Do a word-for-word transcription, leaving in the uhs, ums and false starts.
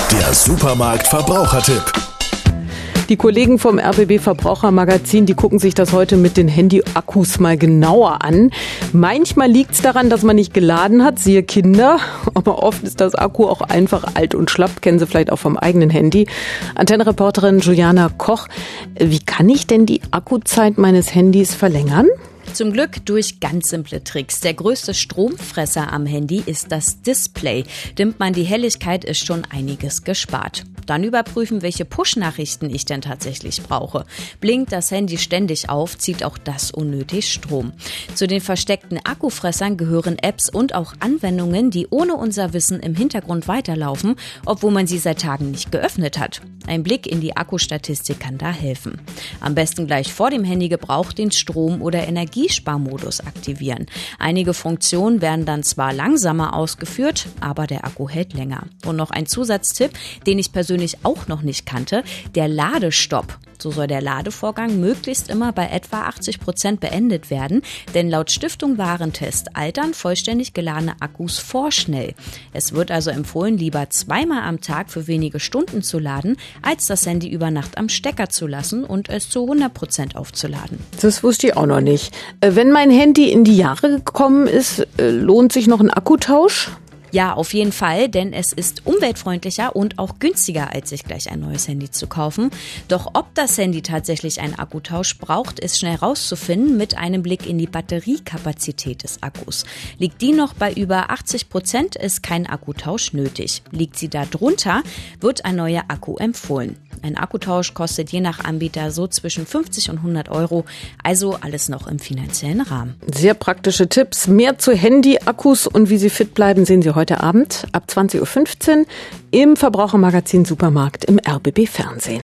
Der Supermarkt-Verbrauchertipp. Die Kollegen vom R B B Verbrauchermagazin, die gucken sich das heute mit den Handy-Akkus mal genauer an. Manchmal liegt es daran, dass man nicht geladen hat, siehe Kinder. Aber oft ist das Akku auch einfach alt und schlapp, kennen Sie vielleicht auch vom eigenen Handy. Antenne-Reporterin Juliana Koch, wie kann ich denn die Akkuzeit meines Handys verlängern? Zum Glück durch ganz simple Tricks. Der größte Stromfresser am Handy ist das Display. Dimmt man die Helligkeit, ist schon einiges gespart. Dann überprüfen, welche Push-Nachrichten ich denn tatsächlich brauche. Blinkt das Handy ständig auf, zieht auch das unnötig Strom. Zu den versteckten Akkufressern gehören Apps und auch Anwendungen, die ohne unser Wissen im Hintergrund weiterlaufen, obwohl man sie seit Tagen nicht geöffnet hat. Ein Blick in die Akkustatistik kann da helfen. Am besten gleich vor dem Handygebrauch den Strom- oder Energiesparmodus aktivieren. Einige Funktionen werden dann zwar langsamer ausgeführt, aber der Akku hält länger. Und noch ein Zusatztipp, den ich persönlich auch noch nicht kannte, der Ladestopp. So soll der Ladevorgang möglichst immer bei etwa achtzig Prozent beendet werden, denn laut Stiftung Warentest altern vollständig geladene Akkus vorschnell. Es wird also empfohlen, lieber zweimal am Tag für wenige Stunden zu laden, als das Handy über Nacht am Stecker zu lassen und es zu hundert Prozent aufzuladen. Das wusste ich auch noch nicht. Wenn mein Handy in die Jahre gekommen ist, lohnt sich noch ein Akkutausch? Ja, auf jeden Fall, denn es ist umweltfreundlicher und auch günstiger, als sich gleich ein neues Handy zu kaufen. Doch ob das Handy tatsächlich einen Akkutausch braucht, ist schnell rauszufinden mit einem Blick in die Batteriekapazität des Akkus. Liegt die noch bei über achtzig Prozent, ist kein Akkutausch nötig. Liegt sie da drunter, wird ein neuer Akku empfohlen. Ein Akkutausch kostet je nach Anbieter so zwischen fünfzig und hundert Euro, also alles noch im finanziellen Rahmen. Sehr praktische Tipps. Mehr zu Handy-Akkus und wie sie fit bleiben, sehen Sie heute Abend ab zwanzig Uhr fünfzehn im Verbrauchermagazin Supermarkt im R B B Fernsehen.